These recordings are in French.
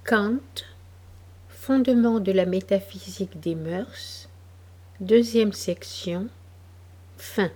Kant, Fondement de la métaphysique des mœurs, deuxième section, fin.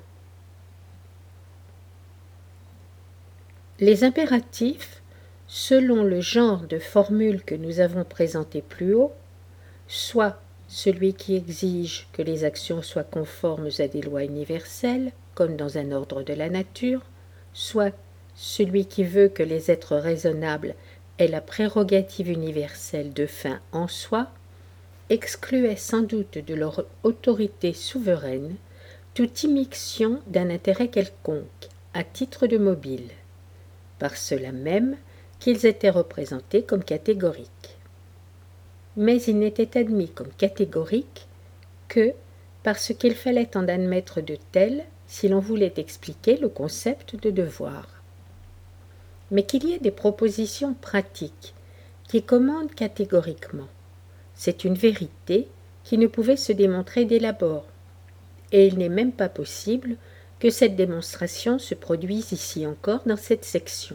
Les impératifs, selon le genre de formule que nous avons présenté plus haut, soit celui qui exige que les actions soient conformes à des lois universelles, comme dans un ordre de la nature, soit celui qui veut que les êtres raisonnables aient la prérogative universelle de fin en soi, excluaient sans doute de leur autorité souveraine toute immixtion d'un intérêt quelconque, à titre de mobile, par cela même qu'ils étaient représentés comme catégoriques. Mais ils n'étaient admis comme catégoriques que parce qu'il fallait en admettre de tels si l'on voulait expliquer le concept de devoir. Mais qu'il y ait des propositions pratiques qui commandent catégoriquement, c'est une vérité qui ne pouvait se démontrer dès l'abord, et il n'est même pas possible que cette démonstration se produise ici encore dans cette section.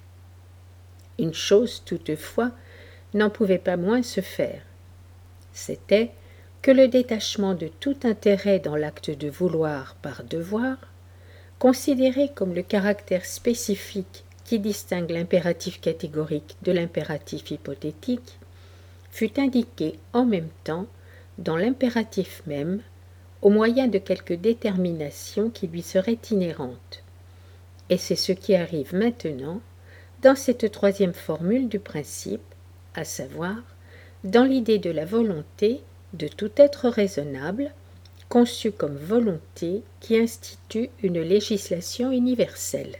Une chose toutefois n'en pouvait pas moins se faire, c'était que le détachement de tout intérêt dans l'acte de vouloir par devoir, considéré comme le caractère spécifique qui distingue l'impératif catégorique de l'impératif hypothétique, fut indiqué en même temps dans l'impératif même, au moyen de quelques déterminations qui lui seraient inhérentes. Et c'est ce qui arrive maintenant dans cette troisième formule du principe, à savoir dans l'idée de la volonté de tout être raisonnable, conçue comme volonté qui institue une législation universelle.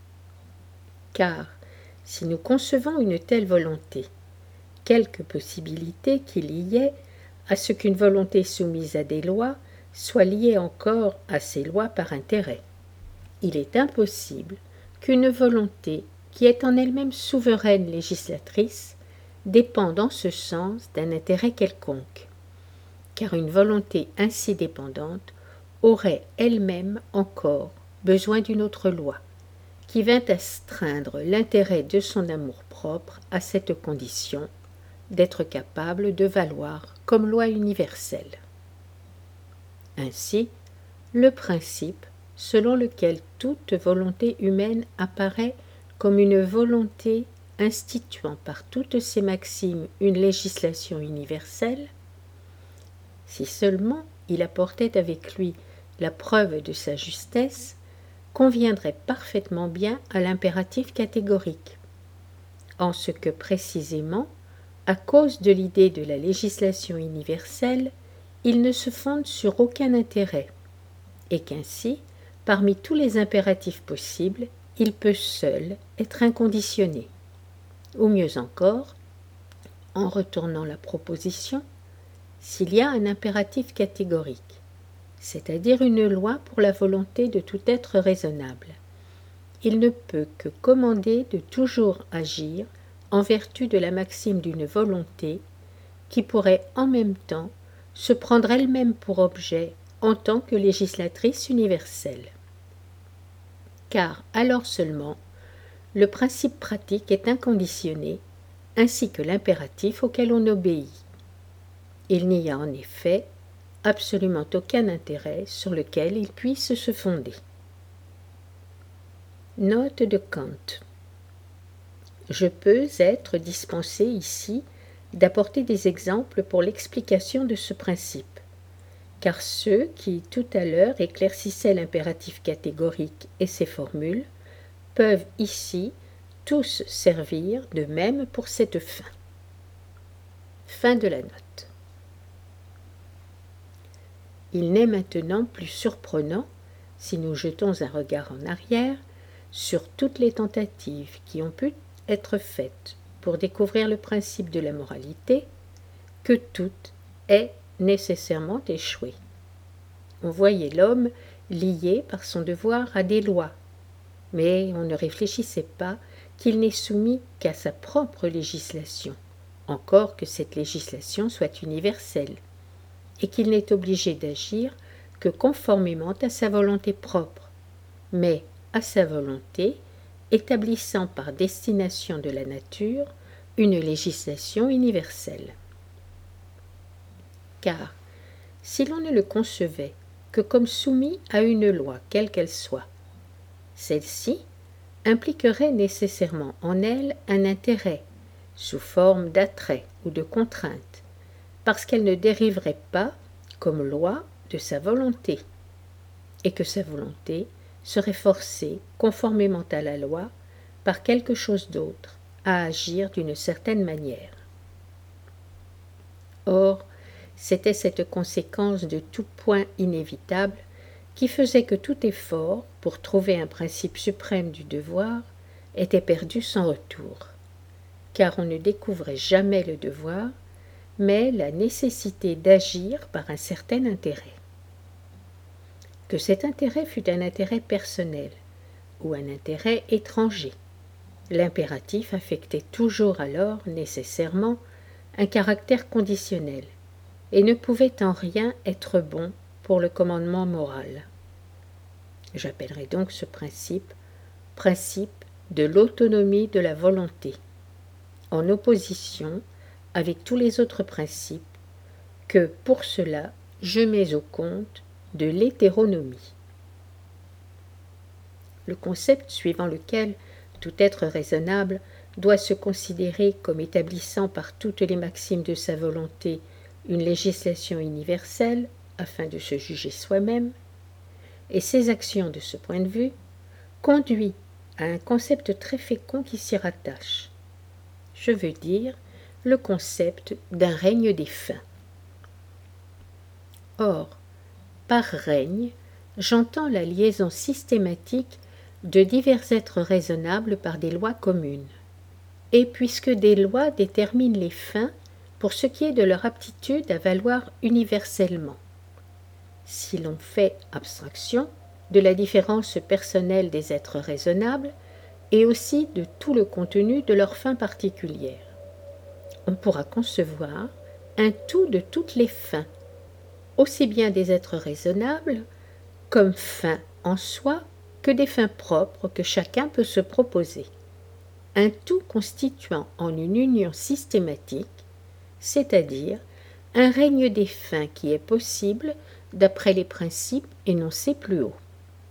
Car, si nous concevons une telle volonté, quelque possibilité qu'il y ait à ce qu'une volonté soumise à des lois soit liée encore à ces lois par intérêt. Il est impossible qu'une volonté qui est en elle-même souveraine législatrice dépende en ce sens d'un intérêt quelconque, car une volonté ainsi dépendante aurait elle-même encore besoin d'une autre loi, qui vint astreindre l'intérêt de son amour-propre à cette condition d'être capable de valoir comme loi universelle. Ainsi, le principe selon lequel toute volonté humaine apparaît comme une volonté instituant par toutes ses maximes une législation universelle, si seulement il apportait avec lui la preuve de sa justesse, conviendrait parfaitement bien à l'impératif catégorique, en ce que précisément, à cause de l'idée de la législation universelle, il ne se fonde sur aucun intérêt, et qu'ainsi, parmi tous les impératifs possibles, il peut seul être inconditionné. Ou mieux encore, en retournant la proposition, s'il y a un impératif catégorique, c'est-à-dire une loi pour la volonté de tout être raisonnable, il ne peut que commander de toujours agir en vertu de la maxime d'une volonté qui pourrait en même temps se prendre elle-même pour objet en tant que législatrice universelle. Car alors seulement, le principe pratique est inconditionné, ainsi que l'impératif auquel on obéit. Il n'y a en effet absolument aucun intérêt sur lequel il puisse se fonder. Note de Kant. Je peux être dispensé ici d'apporter des exemples pour l'explication de ce principe, car ceux qui, tout à l'heure, éclaircissaient l'impératif catégorique et ses formules, peuvent ici tous servir de même pour cette fin. Fin de la note. Il n'est maintenant plus surprenant, si nous jetons un regard en arrière, sur toutes les tentatives qui ont pu être faites pour découvrir le principe de la moralité, que toutes aient nécessairement échoué. On voyait l'homme lié par son devoir à des lois, mais on ne réfléchissait pas qu'il n'est soumis qu'à sa propre législation, encore que cette législation soit universelle, et qu'il n'est obligé d'agir que conformément à sa volonté propre, mais à sa volonté, établissant par destination de la nature une législation universelle. Car, si l'on ne le concevait que comme soumis à une loi, quelle qu'elle soit, celle-ci impliquerait nécessairement en elle un intérêt, sous forme d'attrait ou de contrainte, parce qu'elle ne dériverait pas, comme loi, de sa volonté, et que sa volonté serait forcée, conformément à la loi, par quelque chose d'autre, à agir d'une certaine manière. Or, c'était cette conséquence de tout point inévitable qui faisait que tout effort pour trouver un principe suprême du devoir était perdu sans retour, car on ne découvrait jamais le devoir, mais la nécessité d'agir par un certain intérêt. Que cet intérêt fût un intérêt personnel ou un intérêt étranger, l'impératif affectait toujours alors nécessairement un caractère conditionnel et ne pouvait en rien être bon pour le commandement moral. J'appellerai donc ce principe de l'autonomie de la volonté, en opposition avec tous les autres principes que, pour cela, je mets au compte de l'hétéronomie. Le concept suivant lequel tout être raisonnable doit se considérer comme établissant par toutes les maximes de sa volonté une législation universelle afin de se juger soi-même, et ses actions de ce point de vue, conduit à un concept très fécond qui s'y rattache. Je veux dire le concept d'un règne des fins. Or, par règne, j'entends la liaison systématique de divers êtres raisonnables par des lois communes. Et puisque des lois déterminent les fins pour ce qui est de leur aptitude à valoir universellement, si l'on fait abstraction de la différence personnelle des êtres raisonnables et aussi de tout le contenu de leurs fins particulières, on pourra concevoir un tout de toutes les fins, aussi bien des êtres raisonnables comme fins en soi que des fins propres que chacun peut se proposer, un tout constituant en une union systématique, c'est-à-dire un règne des fins qui est possible d'après les principes énoncés plus haut.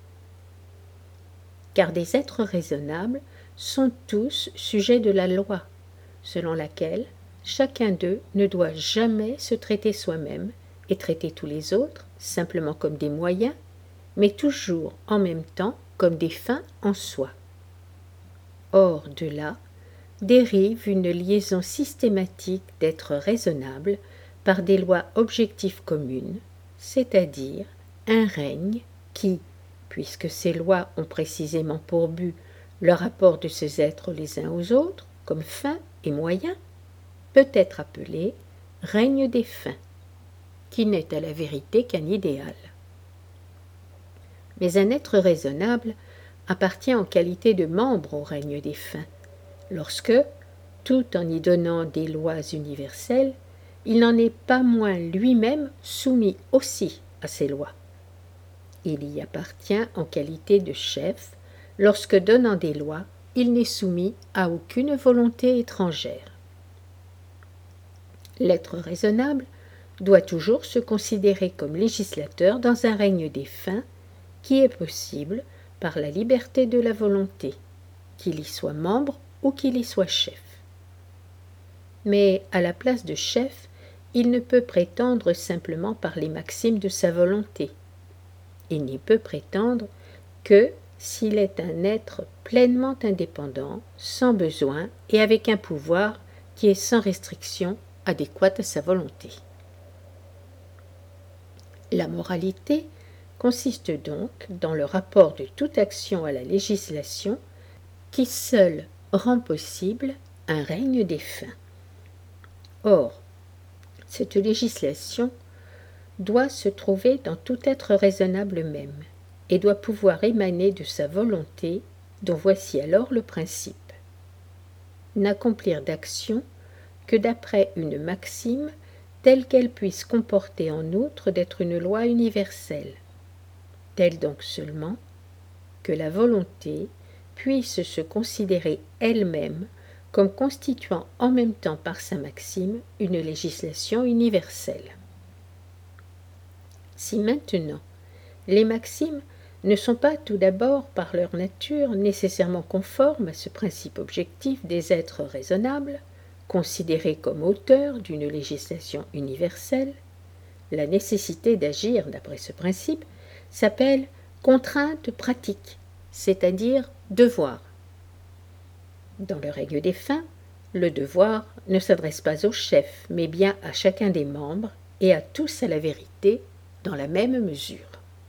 Car des êtres raisonnables sont tous sujets de la loi, selon laquelle chacun d'eux ne doit jamais se traiter soi-même et traiter tous les autres simplement comme des moyens, mais toujours en même temps comme des fins en soi. Or, de là, dérive une liaison systématique d'êtres raisonnables par des lois objectives communes, c'est-à-dire un règne qui, puisque ces lois ont précisément pour but le rapport de ces êtres les uns aux autres, comme fins et moyens, peut être appelé règne des fins, qui n'est à la vérité qu'un idéal. Mais un être raisonnable appartient en qualité de membre au règne des fins, lorsque, tout en y donnant des lois universelles, il n'en est pas moins lui-même soumis aussi à ces lois. Il y appartient en qualité de chef, lorsque, donnant des lois, il n'est soumis à aucune volonté étrangère. L'être raisonnable doit toujours se considérer comme législateur dans un règne des fins qui est possible par la liberté de la volonté, qu'il y soit membre ou qu'il y soit chef. Mais à la place de chef, il ne peut prétendre simplement par les maximes de sa volonté. Il n'y peut prétendre que s'il est un être pleinement indépendant, sans besoin et avec un pouvoir qui est sans restriction adéquate à sa volonté. La moralité consiste donc dans le rapport de toute action à la législation qui seule rend possible un règne des fins. Or, cette législation doit se trouver dans tout être raisonnable même et doit pouvoir émaner de sa volonté, dont voici alors le principe. N'accomplir d'action que d'après une maxime telle qu'elle puisse comporter en outre d'être une loi universelle, telle donc seulement que la volonté puisse se considérer elle-même comme constituant en même temps par sa maxime une législation universelle. Si maintenant les maximes ne sont pas tout d'abord par leur nature nécessairement conformes à ce principe objectif des êtres raisonnables, considérés comme auteurs d'une législation universelle, la nécessité d'agir d'après ce principe s'appelle contrainte pratique, c'est-à-dire devoir. Dans le règne des fins, le devoir ne s'adresse pas au chef, mais bien à chacun des membres et à tous à la vérité, dans la même mesure.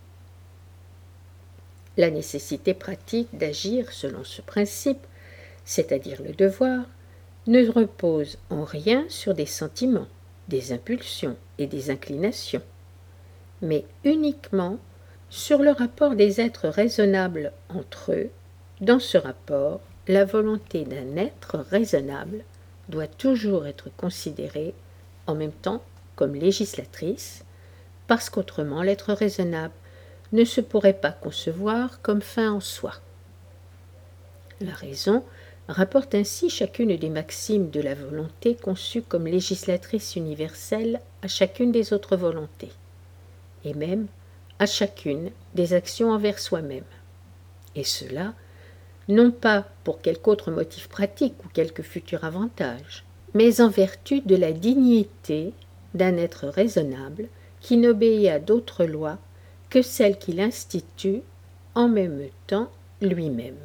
La nécessité pratique d'agir selon ce principe, c'est-à-dire le devoir, ne repose en rien sur des sentiments, des impulsions et des inclinations, mais uniquement sur le rapport des êtres raisonnables entre eux. Dans ce rapport, la volonté d'un être raisonnable doit toujours être considérée en même temps comme législatrice, parce qu'autrement l'être raisonnable ne se pourrait pas concevoir comme fin en soi. La raison rapporte ainsi chacune des maximes de la volonté conçue comme législatrice universelle à chacune des autres volontés, et même à chacune des actions envers soi-même. Et cela, non pas pour quelque autre motif pratique ou quelque futur avantage, mais en vertu de la dignité d'un être raisonnable qui n'obéit à d'autres lois que celle qu'il institue en même temps lui-même.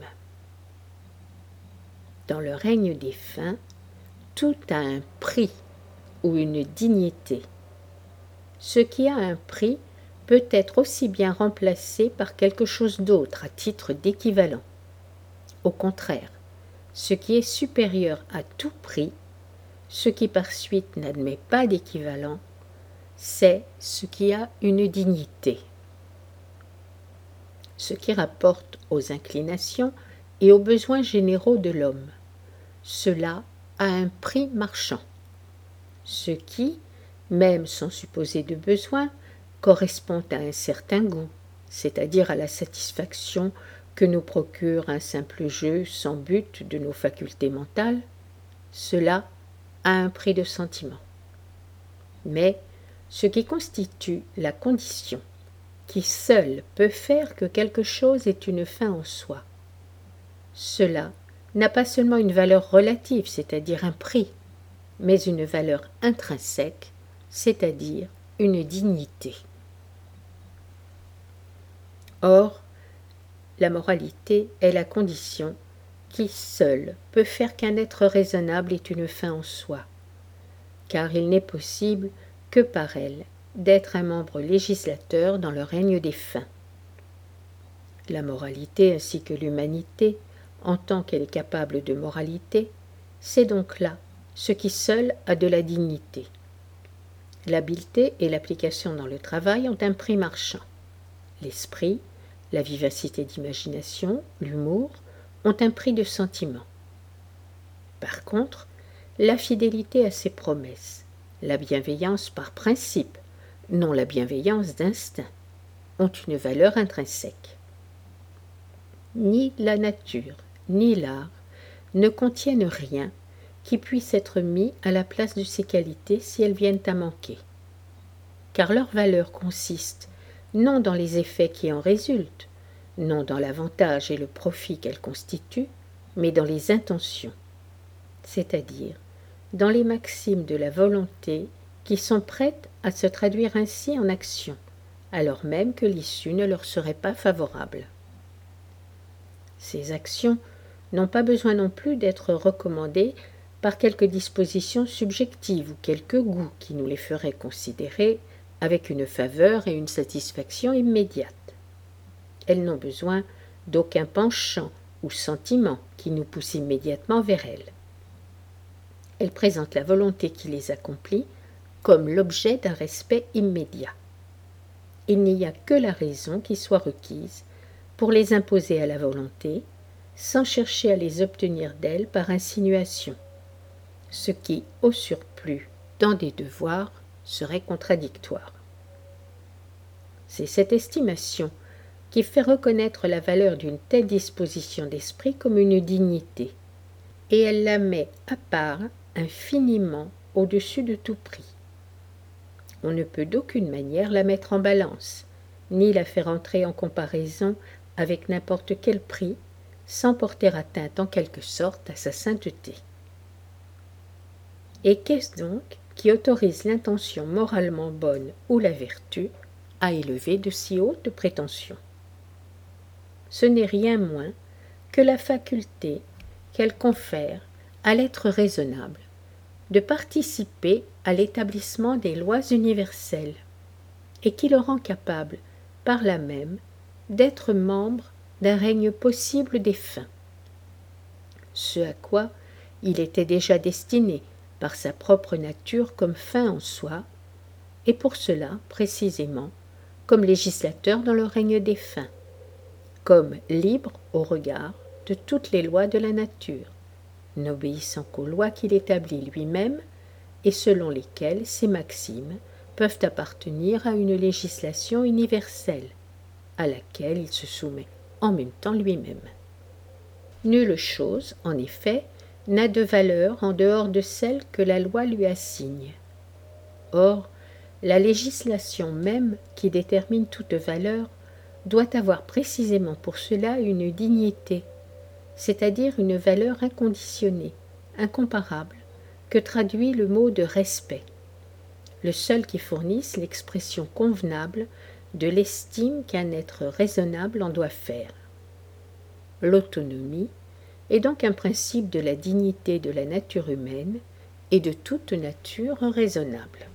Dans le règne des fins, tout a un prix ou une dignité. Ce qui a un prix peut être aussi bien remplacé par quelque chose d'autre à titre d'équivalent. Au contraire, ce qui est supérieur à tout prix, ce qui par suite n'admet pas d'équivalent, c'est ce qui a une dignité. Ce qui rapporte aux inclinations et aux besoins généraux de l'homme. Cela a un prix marchand. Ce qui, même sans supposer de besoin, correspond à un certain goût, c'est-à-dire à la satisfaction que nous procure un simple jeu sans but de nos facultés mentales, cela a un prix de sentiment. Mais ce qui constitue la condition qui seul peut faire que quelque chose ait une fin en soi, cela n'a pas seulement une valeur relative, c'est-à-dire un prix, mais une valeur intrinsèque, c'est-à-dire une dignité. Or, la moralité est la condition qui seule peut faire qu'un être raisonnable ait une fin en soi, car il n'est possible que par elle d'être un membre législateur dans le règne des fins. La moralité ainsi que l'humanité, en tant qu'elle est capable de moralité, c'est donc là ce qui seul a de la dignité. L'habileté et l'application dans le travail ont un prix marchand. L'esprit, la vivacité d'imagination, l'humour ont un prix de sentiment. Par contre, la fidélité à ses promesses, la bienveillance par principe, non la bienveillance d'instinct, ont une valeur intrinsèque. Ni la nature, ni l'art ne contiennent rien qui puisse être mis à la place de ces qualités si elles viennent à manquer. Car leur valeur consiste non dans les effets qui en résultent, non dans l'avantage et le profit qu'elles constituent, mais dans les intentions, c'est-à-dire dans les maximes de la volonté qui sont prêtes à se traduire ainsi en action, alors même que l'issue ne leur serait pas favorable. Ces actions n'ont pas besoin non plus d'être recommandées par quelque disposition subjective ou quelque goût qui nous les ferait considérer avec une faveur et une satisfaction immédiate. Elles n'ont besoin d'aucun penchant ou sentiment qui nous pousse immédiatement vers elles. Elles présentent la volonté qui les accomplit comme l'objet d'un respect immédiat. Il n'y a que la raison qui soit requise pour les imposer à la volonté, sans chercher à les obtenir d'elle par insinuation, ce qui, au surplus, dans des devoirs, serait contradictoire. C'est cette estimation qui fait reconnaître la valeur d'une telle disposition d'esprit comme une dignité, et elle la met à part infiniment au-dessus de tout prix. On ne peut d'aucune manière la mettre en balance, ni la faire entrer en comparaison avec n'importe quel prix, sans porter atteinte en quelque sorte à sa sainteté. Et qu'est-ce donc qui autorise l'intention moralement bonne ou la vertu à élever de si hautes prétentions? Ce n'est rien moins que la faculté qu'elle confère à l'être raisonnable de participer à l'établissement des lois universelles et qui le rend capable, par là même, d'être membre d'un règne possible des fins, ce à quoi il était déjà destiné par sa propre nature comme fin en soi, et pour cela, précisément, comme législateur dans le règne des fins, comme libre au regard de toutes les lois de la nature, n'obéissant qu'aux lois qu'il établit lui-même et selon lesquelles ses maximes peuvent appartenir à une législation universelle, à laquelle il se soumet en même temps lui-même. Nulle chose, en effet, n'a de valeur en dehors de celle que la loi lui assigne. Or, la législation même qui détermine toute valeur doit avoir précisément pour cela une dignité, c'est-à-dire une valeur inconditionnée, incomparable, que traduit le mot de respect, le seul qui fournisse l'expression convenable de l'estime qu'un être raisonnable en doit faire. L'autonomie est donc un principe de la dignité de la nature humaine et de toute nature raisonnable.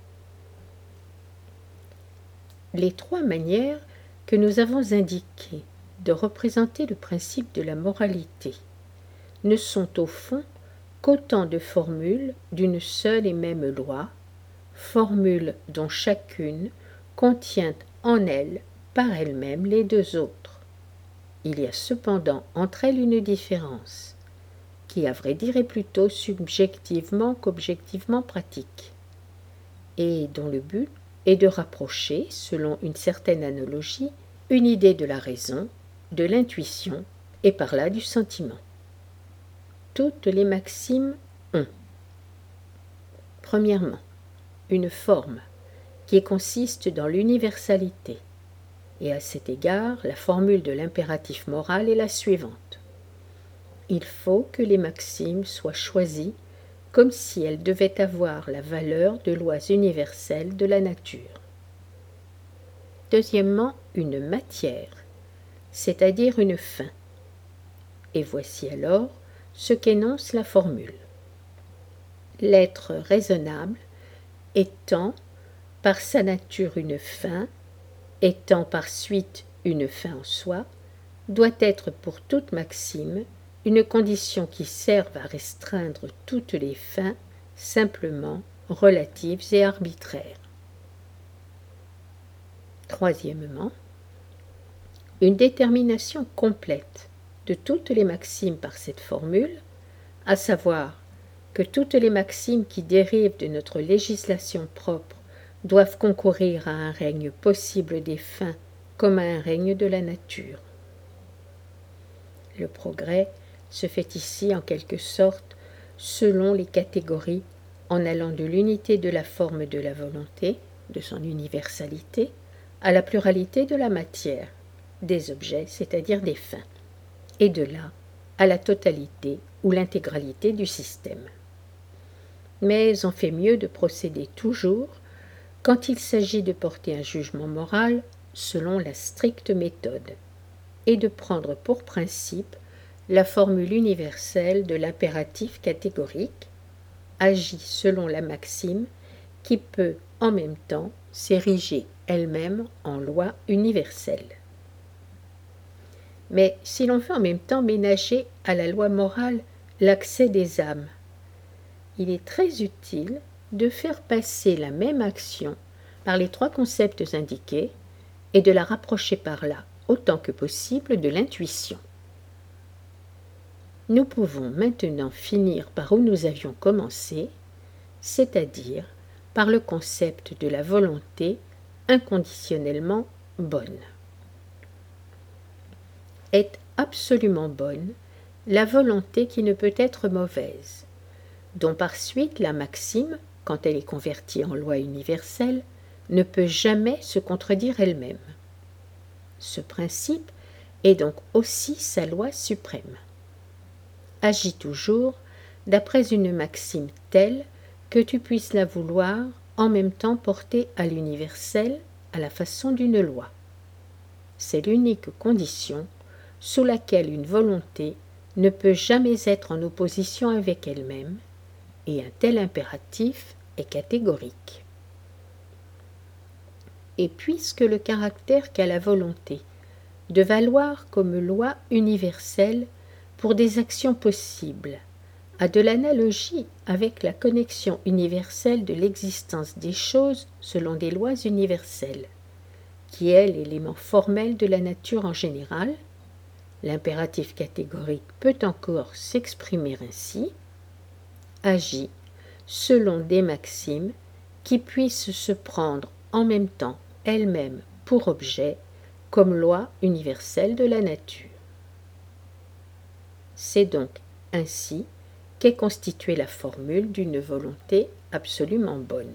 Les trois manières que nous avons indiquées de représenter le principe de la moralité ne sont au fond qu'autant de formules d'une seule et même loi, formules dont chacune contient en elle, par elle-même, les deux autres. Il y a cependant entre elles une différence, qui à vrai dire est plutôt subjectivement qu'objectivement pratique, et dont le but est de rapprocher, selon une certaine analogie, une idée de la raison, de l'intuition, et par là du sentiment. Toutes les maximes ont, premièrement, une forme qui consiste dans l'universalité, et à cet égard, la formule de l'impératif moral est la suivante. Il faut que les maximes soient choisies comme si elles devaient avoir la valeur de lois universelles de la nature. Deuxièmement, une matière, c'est-à-dire une fin. Et voici alors ce qu'énonce la formule. L'être raisonnable étant par sa nature une fin, étant par suite une fin en soi, doit être pour toute maxime une condition qui serve à restreindre toutes les fins simplement relatives et arbitraires. Troisièmement, une détermination complète de toutes les maximes par cette formule, à savoir que toutes les maximes qui dérivent de notre législation propre doivent concourir à un règne possible des fins comme à un règne de la nature. Le progrès se fait ici en quelque sorte selon les catégories en allant de l'unité de la forme de la volonté, de son universalité, à la pluralité de la matière, des objets, c'est-à-dire des fins, et de là à la totalité ou l'intégralité du système. Mais on fait mieux de procéder toujours quand il s'agit de porter un jugement moral selon la stricte méthode, et de prendre pour principe la formule universelle de l'impératif catégorique, agit selon la maxime qui peut en même temps s'ériger elle-même en loi universelle. Mais si l'on veut en même temps ménager à la loi morale l'accès des âmes, il est très utile de faire passer la même action par les trois concepts indiqués et de la rapprocher par là autant que possible de l'intuition. Nous pouvons maintenant finir par où nous avions commencé, c'est-à-dire par le concept de la volonté inconditionnellement bonne. Est absolument bonne la volonté qui ne peut être mauvaise, dont par suite la maxime, quand elle est convertie en loi universelle, ne peut jamais se contredire elle-même. Ce principe est donc aussi sa loi suprême. Agis toujours d'après une maxime telle que tu puisses la vouloir en même temps portée à l'universel à la façon d'une loi. C'est l'unique condition sous laquelle une volonté ne peut jamais être en opposition avec elle-même, et un tel impératif est catégorique. Et puisque le caractère qu'a la volonté de valoir comme loi universelle pour des actions possibles a de l'analogie avec la connexion universelle de l'existence des choses selon des lois universelles, qui est l'élément formel de la nature en général, l'impératif catégorique peut encore s'exprimer ainsi: agis selon des maximes qui puissent se prendre en même temps elles-mêmes pour objet comme loi universelle de la nature. C'est donc ainsi qu'est constituée la formule d'une volonté absolument bonne.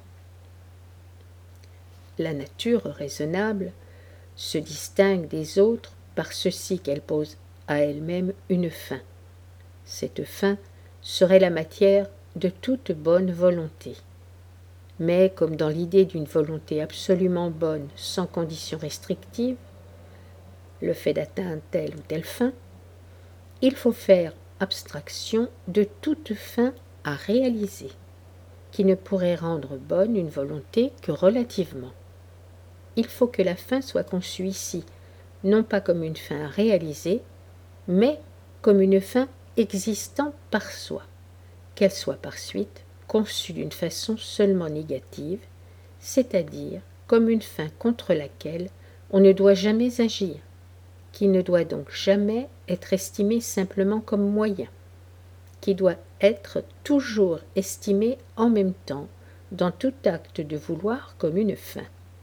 La nature raisonnable se distingue des autres par ceci qu'elle pose à elle-même une fin. Cette fin serait la matière de toute bonne volonté. Mais comme dans l'idée d'une volonté absolument bonne sans condition restrictive, le fait d'atteindre telle ou telle fin, il faut faire abstraction de toute fin à réaliser, qui ne pourrait rendre bonne une volonté que relativement. Il faut que la fin soit conçue ici, non pas comme une fin à réaliser, mais comme une fin existant par soi, qu'elle soit par suite conçue d'une façon seulement négative, c'est-à-dire comme une fin contre laquelle on ne doit jamais agir, qui ne doit donc jamais être estimée simplement comme moyen, qui doit être toujours estimée en même temps dans tout acte de vouloir comme une fin.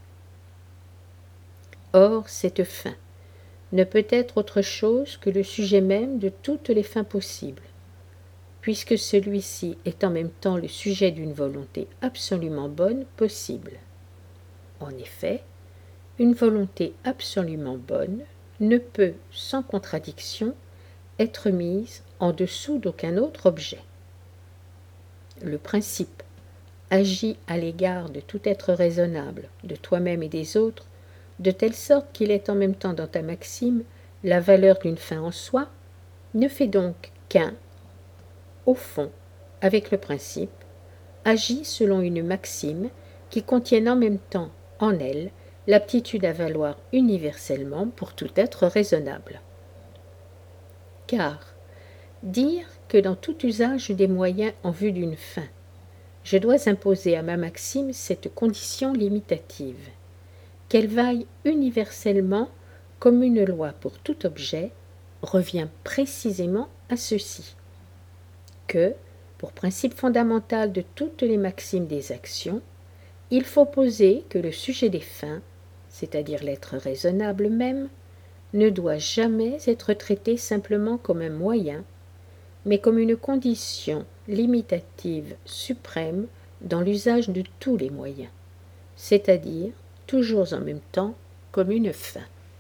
Or, cette fin ne peut être autre chose que le sujet même de toutes les fins possibles, puisque celui-ci est en même temps le sujet d'une volonté absolument bonne possible. En effet, une volonté absolument bonne ne peut, sans contradiction, être mise en dessous d'aucun autre objet. Le principe agit à l'égard de tout être raisonnable, de toi-même et des autres, de telle sorte qu'il est en même temps dans ta maxime la valeur d'une fin en soi, ne fait donc qu'un, au fond, avec le principe, agit selon une maxime qui contienne en même temps en elle l'aptitude à valoir universellement pour tout être raisonnable. Car dire que dans tout usage des moyens en vue d'une fin, je dois imposer à ma maxime cette condition limitative, qu'elle vaille universellement comme une loi pour tout objet, revient précisément à ceci, que, pour principe fondamental de toutes les maximes des actions, il faut poser que le sujet des fins, c'est-à-dire l'être raisonnable même, ne doit jamais être traité simplement comme un moyen, mais comme une condition limitative suprême dans l'usage de tous les moyens, c'est-à-dire toujours en même temps comme une fin.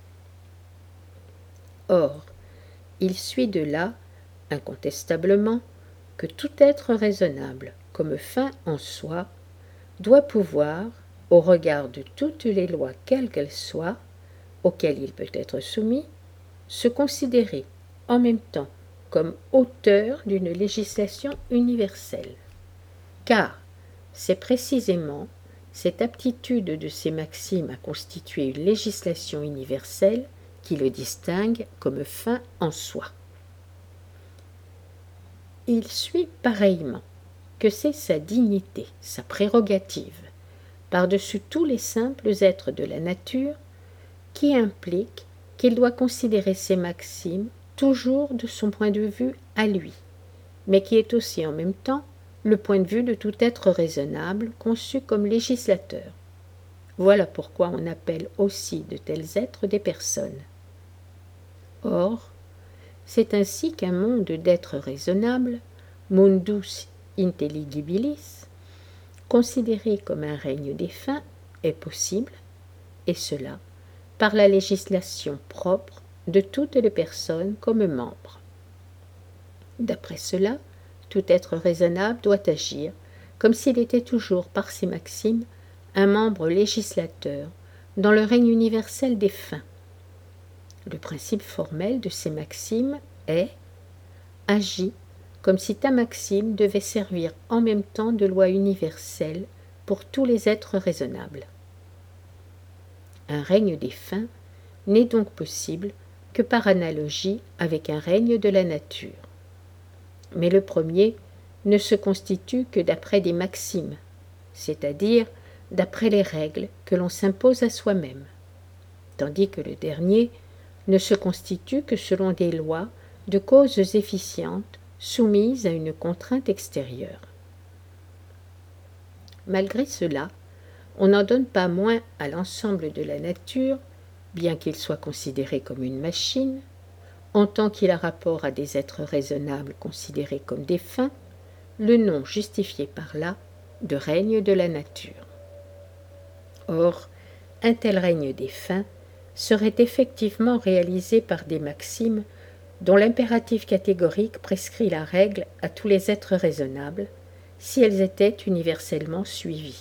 Or, il suit de là, incontestablement, que tout être raisonnable, comme fin en soi, doit pouvoir, au regard de toutes les lois quelles qu'elles soient, auxquelles il peut être soumis, se considérer en même temps comme auteur d'une législation universelle. Car c'est précisément cette aptitude de ces maximes à constituer une législation universelle qui le distingue comme fin en soi. Il suit pareillement que c'est sa dignité, sa prérogative, par-dessus tous les simples êtres de la nature, qui implique qu'il doit considérer ces maximes toujours de son point de vue à lui, mais qui est aussi en même temps le point de vue de tout être raisonnable conçu comme législateur. Voilà pourquoi on appelle aussi de tels êtres des personnes. Or, C'est ainsi qu'un monde d'êtres raisonnables, mundus intelligibilis, considéré comme un règne des fins, est possible, et cela par la législation propre de toutes les personnes comme membres. D'après cela, tout être raisonnable doit agir comme s'il était toujours par ses maximes un membre législateur dans le règne universel des fins. Le principe formel de ces maximes est « agis comme si ta maxime devait servir en même temps de loi universelle pour tous les êtres raisonnables ». Un règne des fins n'est donc possible que par analogie avec un règne de la nature. Mais le premier ne se constitue que d'après des maximes, c'est-à-dire d'après les règles que l'on s'impose à soi-même, tandis que le dernier ne se constitue que selon des lois de causes efficientes soumises à une contrainte extérieure. Malgré cela, on n'en donne pas moins à l'ensemble de la nature, bien qu'il soit considéré comme une machine, en tant qu'il a rapport à des êtres raisonnables considérés comme des fins, le nom justifié par là de règne de la nature. Or, un tel règne des fins serait effectivement réalisé par des maximes dont l'impératif catégorique prescrit la règle à tous les êtres raisonnables, si elles étaient universellement suivies.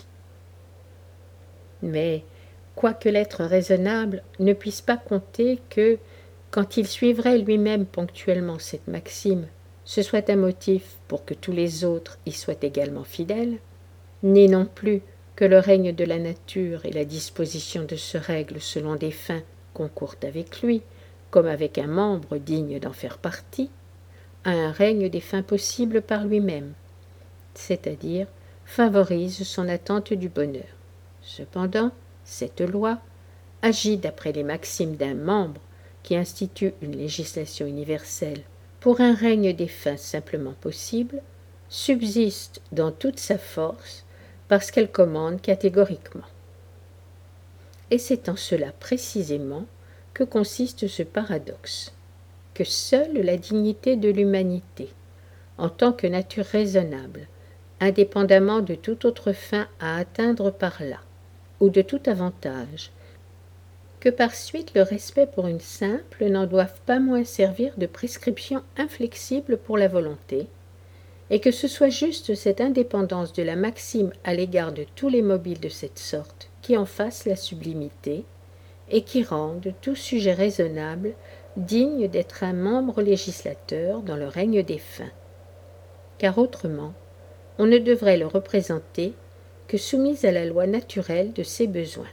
Mais, quoique l'être raisonnable ne puisse pas compter que, quand il suivrait lui-même ponctuellement cette maxime, ce soit un motif pour que tous les autres y soient également fidèles, ni non plus que le règne de la nature et la disposition de ce règle selon des fins concourent avec lui, comme avec un membre digne d'en faire partie, à un règne des fins possibles par lui-même, c'est-à-dire favorise son attente du bonheur. Cependant, cette loi agit d'après les maximes d'un membre qui institue une législation universelle pour un règne des fins simplement possible, subsiste dans toute sa force parce qu'elle commande catégoriquement. Et c'est en cela précisément que consiste ce paradoxe, que seule la dignité de l'humanité, en tant que nature raisonnable, indépendamment de toute autre fin à atteindre par là, ou de tout avantage, que par suite le respect pour une simple n'en doive pas moins servir de prescription inflexible pour la volonté, et que ce soit juste cette indépendance de la maxime à l'égard de tous les mobiles de cette sorte qui en fasse la sublimité, et qui rende tout sujet raisonnable digne d'être un membre législateur dans le règne des fins. Car autrement, on ne devrait le représenter que soumis à la loi naturelle de ses besoins.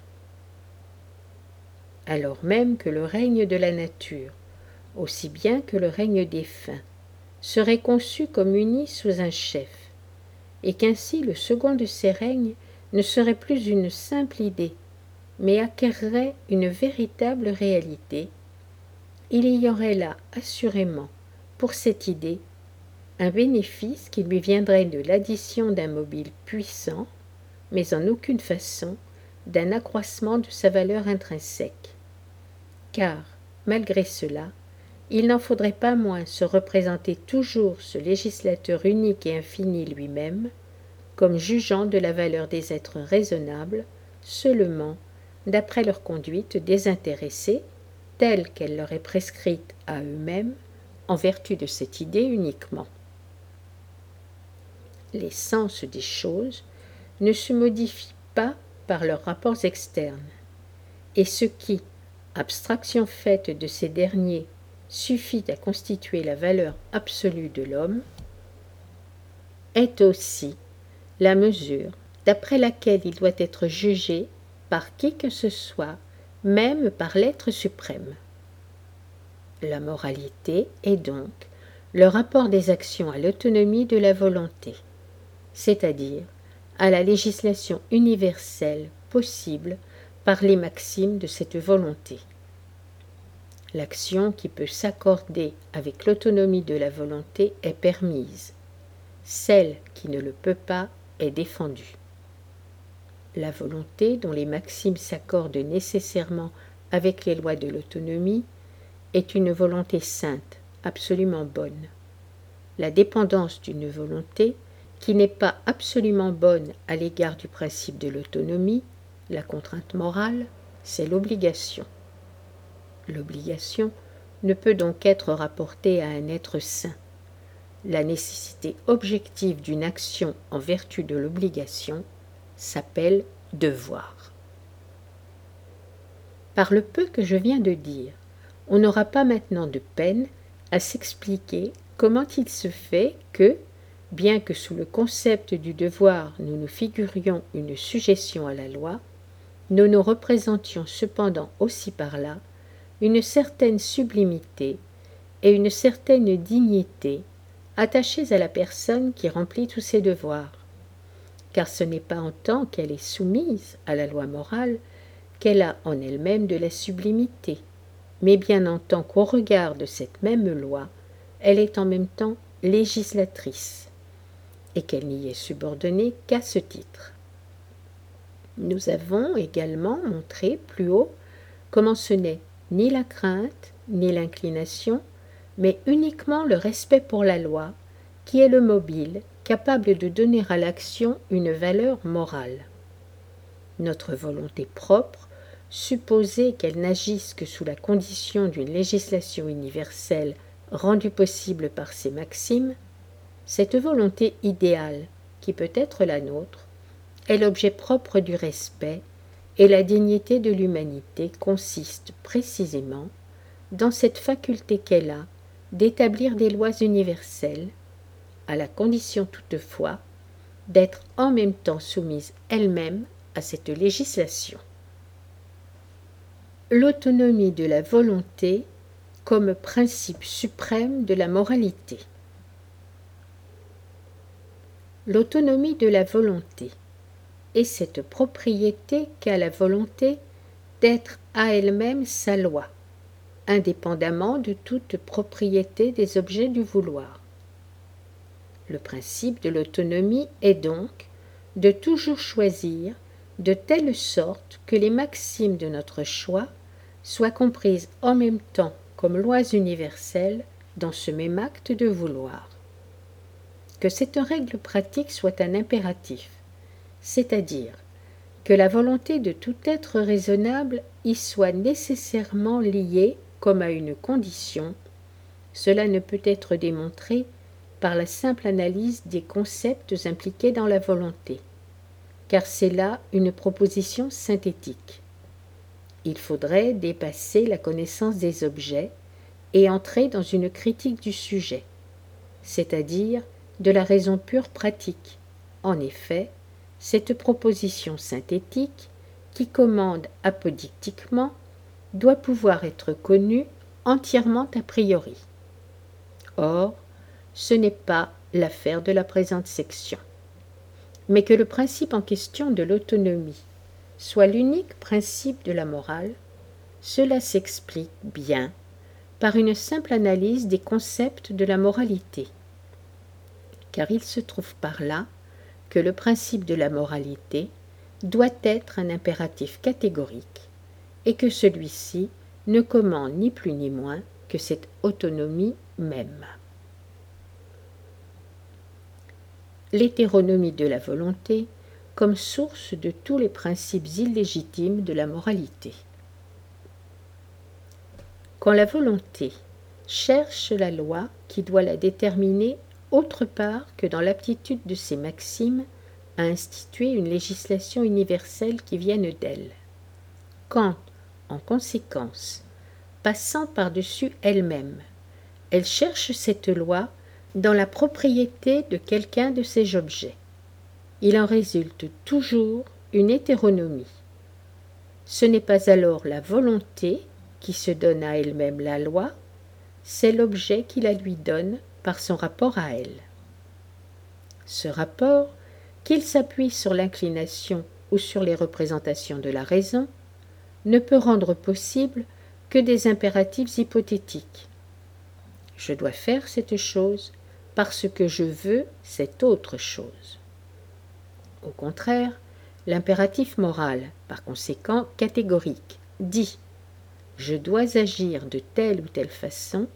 Alors même que le règne de la nature, aussi bien que le règne des fins, serait conçu comme uni sous un chef, et qu'ainsi le second de ces règnes ne serait plus une simple idée, mais acquerrait une véritable réalité, il y aurait là assurément, pour cette idée, un bénéfice qui lui viendrait de l'addition d'un mobile puissant, mais en aucune façon d'un accroissement de sa valeur intrinsèque. Car, malgré cela, il n'en faudrait pas moins se représenter toujours ce législateur unique et infini lui-même, comme jugeant de la valeur des êtres raisonnables, seulement d'après leur conduite désintéressée, telle qu'elle leur est prescrite à eux-mêmes, en vertu de cette idée uniquement. Les sens des choses ne se modifient pas par leurs rapports externes, et ce qui, abstraction faite de ces derniers, suffit à constituer la valeur absolue de l'homme, est aussi la mesure d'après laquelle il doit être jugé par qui que ce soit, même par l'être suprême. La moralité est donc le rapport des actions à l'autonomie de la volonté, c'est-à-dire à la législation universelle possible par les maximes de cette volonté. L'action qui peut s'accorder avec l'autonomie de la volonté est permise, celle qui ne le peut pas est défendue. La volonté, dont les maximes s'accordent nécessairement avec les lois de l'autonomie, est une volonté sainte, absolument bonne. La dépendance d'une volonté qui n'est pas absolument bonne à l'égard du principe de l'autonomie, la contrainte morale, c'est l'obligation. L'obligation ne peut donc être rapportée à un être sain. La nécessité objective d'une action en vertu de l'obligation s'appelle devoir. Par le peu que je viens de dire, on n'aura pas maintenant de peine à s'expliquer comment il se fait que, bien que sous le concept du devoir nous nous figurions une sujétion à la loi, nous nous représentions cependant aussi par là une certaine sublimité et une certaine dignité attachées à la personne qui remplit tous ses devoirs, car ce n'est pas en tant qu'elle est soumise à la loi morale qu'elle a en elle-même de la sublimité, mais bien en tant qu'au regard de cette même loi, elle est en même temps législatrice, et qu'elle n'y est subordonnée qu'à ce titre. Nous avons également montré plus haut comment ce n'est ni la crainte, ni l'inclination, mais uniquement le respect pour la loi, qui est le mobile capable de donner à l'action une valeur morale. Notre volonté propre, supposée qu'elle n'agisse que sous la condition d'une législation universelle rendue possible par ces maximes, cette volonté idéale, qui peut être la nôtre, est l'objet propre du respect, et la dignité de l'humanité consiste précisément dans cette faculté qu'elle a d'établir des lois universelles, à la condition toutefois d'être en même temps soumise elle-même à cette législation. L'autonomie de la volonté comme principe suprême de la moralité. L'autonomie de la volonté est cette propriété qu'a la volonté d'être à elle-même sa loi, indépendamment de toute propriété des objets du vouloir. Le principe de l'autonomie est donc de toujours choisir de telle sorte que les maximes de notre choix soient comprises en même temps comme lois universelles dans ce même acte de vouloir. Que cette règle pratique soit un impératif, c'est-à-dire que la volonté de tout être raisonnable y soit nécessairement liée comme à une condition, cela ne peut être démontré par la simple analyse des concepts impliqués dans la volonté, car c'est là une proposition synthétique. Il faudrait dépasser la connaissance des objets et entrer dans une critique du sujet, c'est-à-dire de la raison pure pratique. En effet, cette proposition synthétique, qui commande apodictiquement, doit pouvoir être connue entièrement a priori. Or, ce n'est pas l'affaire de la présente section, mais que le principe en question de l'autonomie soit l'unique principe de la morale, cela s'explique bien par une simple analyse des concepts de la moralité, car il se trouve par là que le principe de la moralité doit être un impératif catégorique et que celui-ci ne commande ni plus ni moins que cette autonomie même. L'hétéronomie de la volonté comme source de tous les principes illégitimes de la moralité. Quand la volonté cherche la loi qui doit la déterminer autre part que dans l'aptitude de ses maximes à instituer une législation universelle qui vienne d'elle, quand, en conséquence, passant par-dessus elle-même, elle cherche cette loi dans la propriété de quelqu'un de ses objets, il en résulte toujours une hétéronomie. Ce n'est pas alors la volonté qui se donne à elle-même la loi, c'est l'objet qui la lui donne par son rapport à elle. Ce rapport, qu'il s'appuie sur l'inclination ou sur les représentations de la raison, ne peut rendre possible que des impératifs hypothétiques. Je dois faire cette chose parce que je veux cette autre chose. Au contraire, l'impératif moral, par conséquent catégorique, dit « je dois agir de telle ou telle façon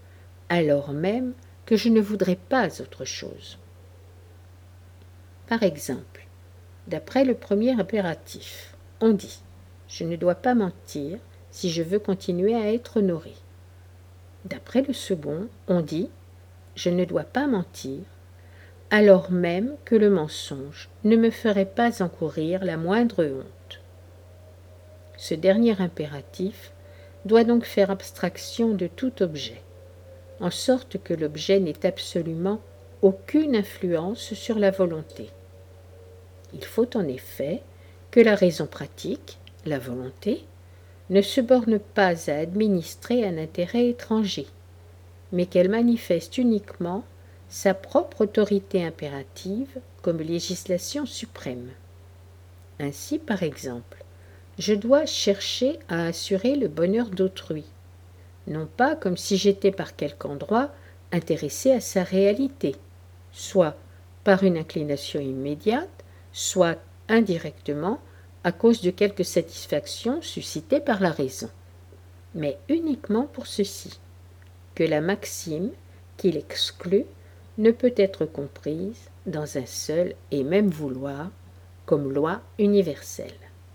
alors même que je ne voudrais pas autre chose. Par exemple, d'après le premier impératif, on dit « Je ne dois pas mentir si je veux continuer à être honoré ». D'après le second, on dit « Je ne dois pas mentir » alors même que le mensonge ne me ferait pas encourir la moindre honte. Ce dernier impératif doit donc faire abstraction de tout objet, en sorte que l'objet n'ait absolument aucune influence sur la volonté. Il faut en effet que la raison pratique, la volonté, ne se borne pas à administrer un intérêt étranger, mais qu'elle manifeste uniquement sa propre autorité impérative comme législation suprême. Ainsi, par exemple, je dois chercher à assurer le bonheur d'autrui, non pas comme si j'étais par quelque endroit intéressé à sa réalité, soit par une inclination immédiate, soit indirectement à cause de quelque satisfaction suscitée par la raison, mais uniquement pour ceci, que la maxime qui l'exclut ne peut être comprise dans un seul et même vouloir comme loi universelle.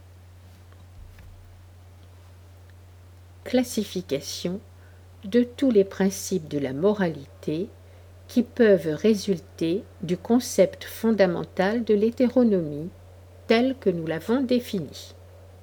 Classification de tous les principes de la moralité qui peuvent résulter du concept fondamental de l'hétéronomie tel que nous l'avons défini.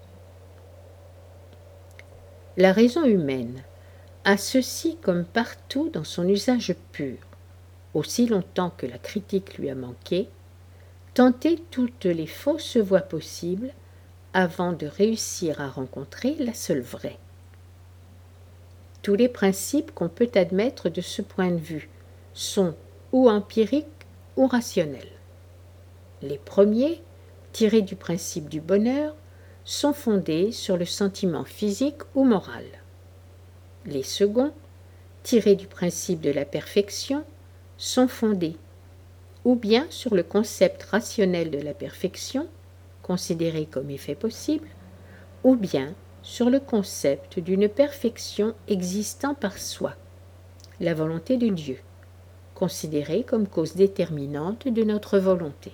La raison humaine a ceci comme partout dans son usage pur, aussi longtemps que la critique lui a manqué, tenter toutes les fausses voies possibles avant de réussir à rencontrer la seule vraie. Tous les principes qu'on peut admettre de ce point de vue sont ou empiriques ou rationnels. Les premiers, tirés du principe du bonheur, sont fondés sur le sentiment physique ou moral. Les seconds, tirés du principe de la perfection, sont fondés ou bien sur le concept rationnel de la perfection, considéré comme effet possible, ou bien sur le concept d'une perfection existant par soi, la volonté de Dieu, considérée comme cause déterminante de notre volonté.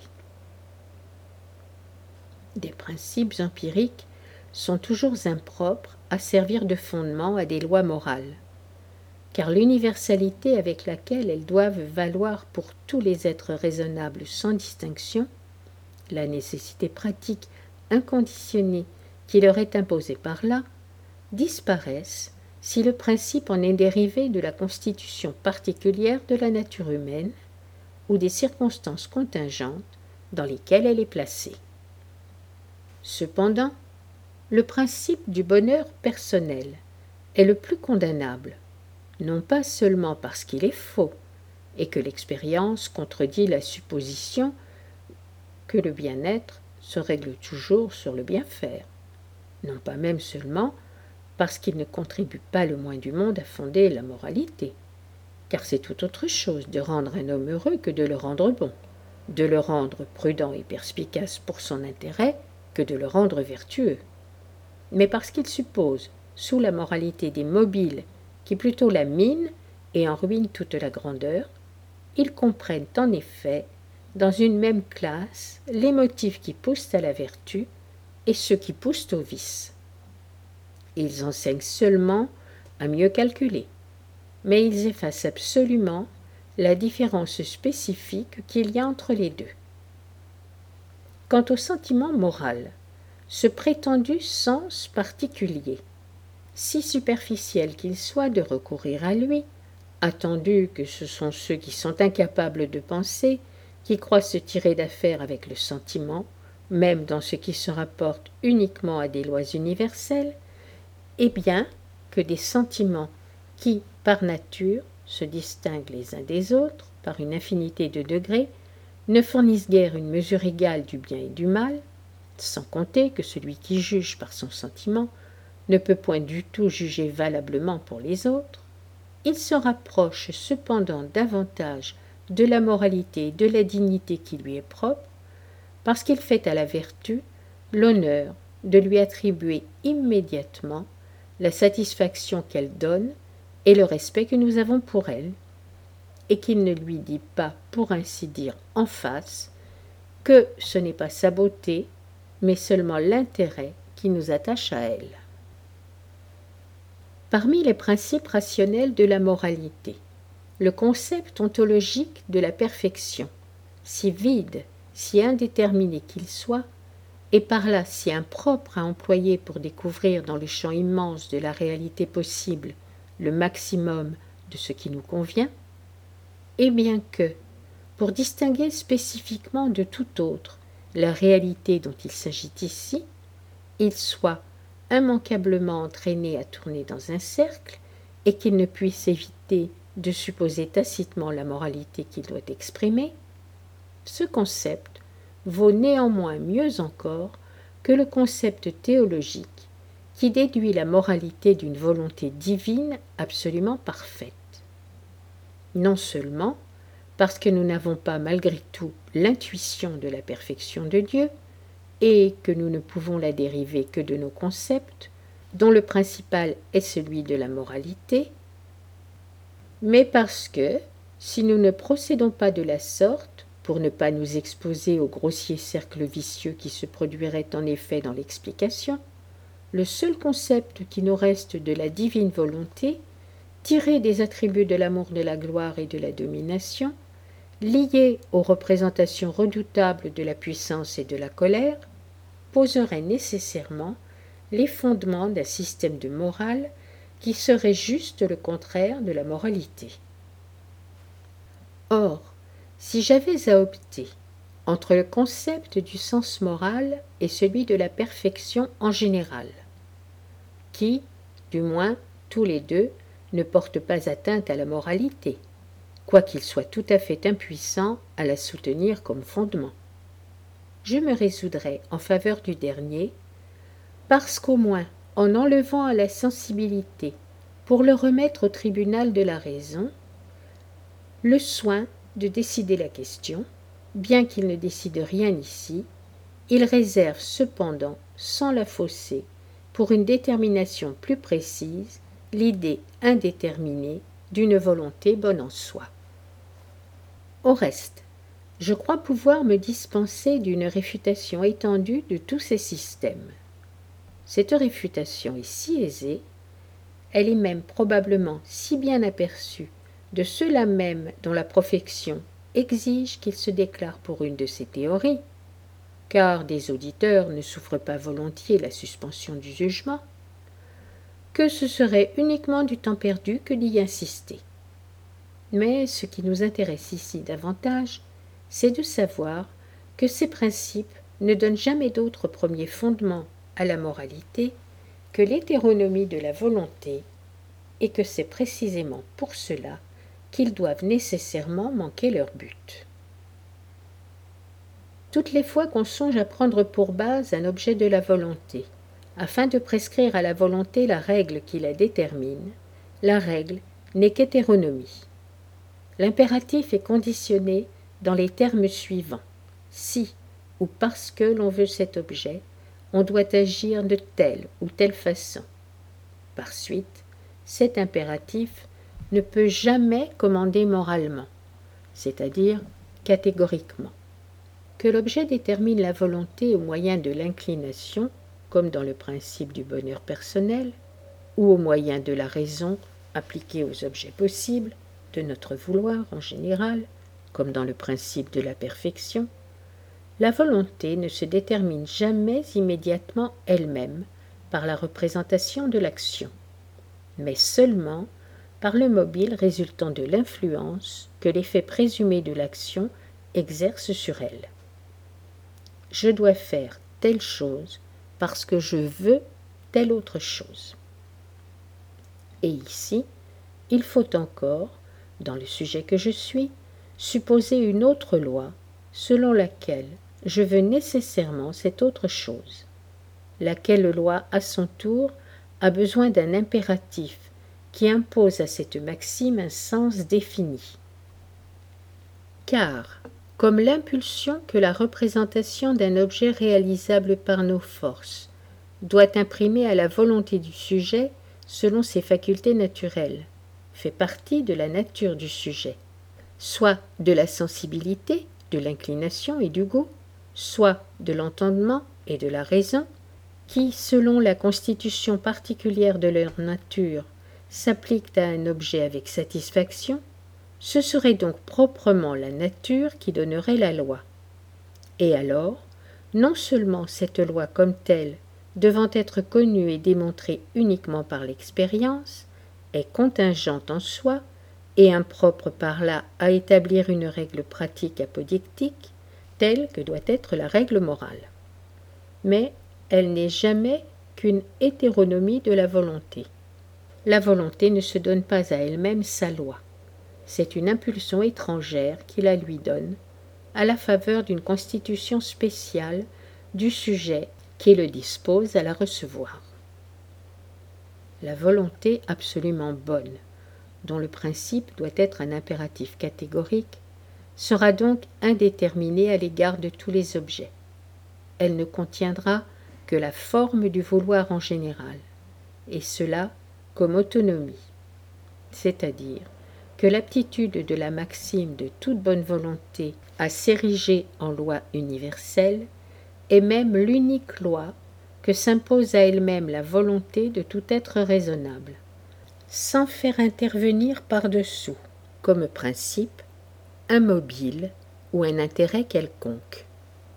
Des principes empiriques sont toujours impropres à servir de fondement à des lois morales, car l'universalité avec laquelle elles doivent valoir pour tous les êtres raisonnables sans distinction, la nécessité pratique inconditionnée qui leur est imposée par là, disparaissent si le principe en est dérivé de la constitution particulière de la nature humaine ou des circonstances contingentes dans lesquelles elle est placée. Cependant, le principe du bonheur personnel est le plus condamnable, non pas seulement parce qu'il est faux et que l'expérience contredit la supposition que le bien-être se règle toujours sur le bien-faire, non pas même seulement parce qu'il ne contribue pas le moins du monde à fonder la moralité, car c'est tout autre chose de rendre un homme heureux que de le rendre bon, de le rendre prudent et perspicace pour son intérêt que de le rendre vertueux, mais parce qu'il suppose, sous la moralité des mobiles qui plutôt la minent et en ruinent toute la grandeur, ils comprennent en effet dans une même classe les motifs qui poussent à la vertu et ceux qui poussent au vice. Ils enseignent seulement à mieux calculer, mais ils effacent absolument la différence spécifique qu'il y a entre les deux. Quant au sentiment moral, ce prétendu sens particulier, si superficiel qu'il soit de recourir à lui, attendu que ce sont ceux qui sont incapables de penser, qui croient se tirer d'affaire avec le sentiment, même dans ce qui se rapporte uniquement à des lois universelles, et bien que des sentiments qui, par nature, se distinguent les uns des autres par une infinité de degrés, ne fournissent guère une mesure égale du bien et du mal, sans compter que celui qui juge par son sentiment ne peut point du tout juger valablement pour les autres, il se rapproche cependant davantage de la moralité et de la dignité qui lui est propre, parce qu'il fait à la vertu l'honneur de lui attribuer immédiatement la satisfaction qu'elle donne et le respect que nous avons pour elle, et qu'il ne lui dit pas, pour ainsi dire, en face, que ce n'est pas sa beauté, mais seulement l'intérêt qui nous attache à elle. Parmi les principes rationnels de la moralité, le concept ontologique de la perfection, si vide, si indéterminé qu'il soit, et par là si impropre à employer pour découvrir dans le champ immense de la réalité possible le maximum de ce qui nous convient, et bien que, pour distinguer spécifiquement de tout autre la réalité dont il s'agit ici, il soit immanquablement entraîné à tourner dans un cercle et qu'il ne puisse éviter de supposer tacitement la moralité qu'il doit exprimer, ce concept vaut néanmoins mieux encore que le concept théologique qui déduit la moralité d'une volonté divine absolument parfaite. Non seulement parce que nous n'avons pas malgré tout l'intuition de la perfection de Dieu et que nous ne pouvons la dériver que de nos concepts, dont le principal est celui de la moralité, mais parce que, si nous ne procédons pas de la sorte, pour ne pas nous exposer au grossier cercle vicieux qui se produirait en effet dans l'explication, le seul concept qui nous reste de la divine volonté, tiré des attributs de l'amour, de la gloire et de la domination, lié aux représentations redoutables de la puissance et de la colère, poserait nécessairement les fondements d'un système de morale qui serait juste le contraire de la moralité. Or, si j'avais à opter entre le concept du sens moral et celui de la perfection en général, qui, du moins tous les deux, ne portent pas atteinte à la moralité, quoiqu'ils soient tout à fait impuissants à la soutenir comme fondement, je me résoudrais en faveur du dernier, parce qu'au moins, en enlevant à la sensibilité, pour le remettre au tribunal de la raison, le soin de décider la question, bien qu'il ne décide rien ici, il réserve cependant, sans la fausser, pour une détermination plus précise, l'idée indéterminée d'une volonté bonne en soi. Au reste, je crois pouvoir me dispenser d'une réfutation étendue de tous ces systèmes. Cette réfutation est si aisée, elle est même probablement si bien aperçue de ceux-là même dont la profession exige qu'ils se déclarent pour une de ces théories, car des auditeurs ne souffrent pas volontiers la suspension du jugement, que ce serait uniquement du temps perdu que d'y insister. Mais ce qui nous intéresse ici davantage, c'est de savoir que ces principes ne donnent jamais d'autre premier fondement à la moralité que l'hétéronomie de la volonté, et que c'est précisément pour cela qu'ils doivent nécessairement manquer leur but. Toutes les fois qu'on songe à prendre pour base un objet de la volonté, afin de prescrire à la volonté la règle qui la détermine, la règle n'est qu'hétéronomie. L'impératif est conditionné dans les termes suivants. Si ou parce que l'on veut cet objet, on doit agir de telle ou telle façon. Par suite, cet impératif ne peut jamais commander moralement, c'est-à-dire catégoriquement. Que l'objet détermine la volonté au moyen de l'inclination, comme dans le principe du bonheur personnel, ou au moyen de la raison appliquée aux objets possibles, de notre vouloir en général, comme dans le principe de la perfection, la volonté ne se détermine jamais immédiatement elle-même par la représentation de l'action, mais seulement par le mobile résultant de l'influence que l'effet présumé de l'action exerce sur elle. Je dois faire telle chose parce que je veux telle autre chose. Et ici, il faut encore, dans le sujet que je suis, supposer une autre loi selon laquelle je veux nécessairement cette autre chose, laquelle loi, à son tour, a besoin d'un impératif qui impose à cette maxime un sens défini. Car, comme l'impulsion que la représentation d'un objet réalisable par nos forces doit imprimer à la volonté du sujet selon ses facultés naturelles, fait partie de la nature du sujet, soit de la sensibilité, de l'inclination et du goût, soit de l'entendement et de la raison, qui, selon la constitution particulière de leur nature, s'appliquent à un objet avec satisfaction, ce serait donc proprement la nature qui donnerait la loi. Et alors, non seulement cette loi comme telle, devant être connue et démontrée uniquement par l'expérience, est contingente en soi et impropre par là à établir une règle pratique apodictique, telle que doit être la règle morale. Mais elle n'est jamais qu'une hétéronomie de la volonté. La volonté ne se donne pas à elle-même sa loi. C'est une impulsion étrangère qui la lui donne, à la faveur d'une constitution spéciale du sujet qui le dispose à la recevoir. La volonté absolument bonne, dont le principe doit être un impératif catégorique, sera donc indéterminée à l'égard de tous les objets. Elle ne contiendra que la forme du vouloir en général, et cela comme autonomie, c'est-à-dire que l'aptitude de la maxime de toute bonne volonté à s'ériger en loi universelle est même l'unique loi que s'impose à elle-même la volonté de tout être raisonnable, sans faire intervenir par-dessous, comme principe, un mobile ou un intérêt quelconque.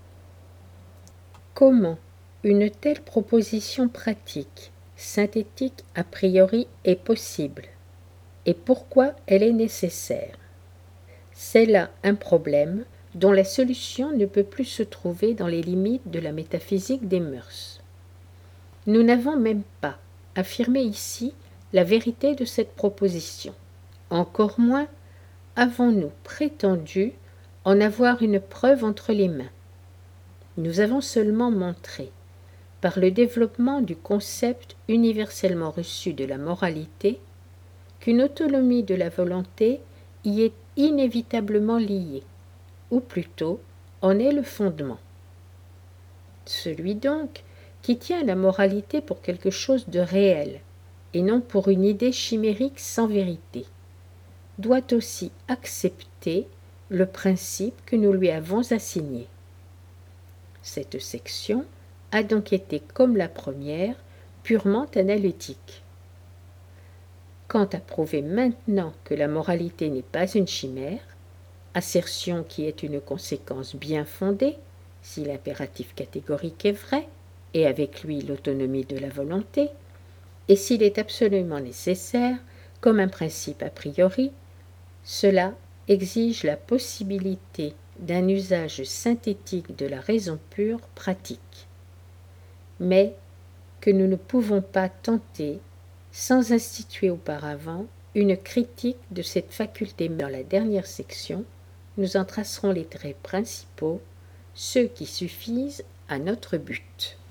Comment une telle proposition pratique, synthétique a priori, est possible, et pourquoi elle est nécessaire? C'est là un problème dont la solution ne peut plus se trouver dans les limites de la métaphysique des mœurs. Nous n'avons même pas affirmé ici la vérité de cette proposition. Encore moins avons-nous prétendu en avoir une preuve entre les mains. Nous avons seulement montré, par le développement du concept universellement reçu de la moralité, qu'une autonomie de la volonté y est inévitablement liée, ou plutôt en est le fondement. Celui donc qui tient la moralité pour quelque chose de réel, et non pour une idée chimérique sans vérité, doit aussi accepter le principe que nous lui avons assigné. Cette section a donc été, comme la première, purement analytique. Quant à prouver maintenant que la moralité n'est pas une chimère, assertion qui est une conséquence bien fondée, si l'impératif catégorique est vrai, et avec lui l'autonomie de la volonté, et s'il est absolument nécessaire, comme un principe a priori, cela exige la possibilité d'un usage synthétique de la raison pure pratique, mais que nous ne pouvons pas tenter sans instituer auparavant une critique de cette faculté. Dans la dernière section, nous en tracerons les traits principaux, ceux qui suffisent à notre but.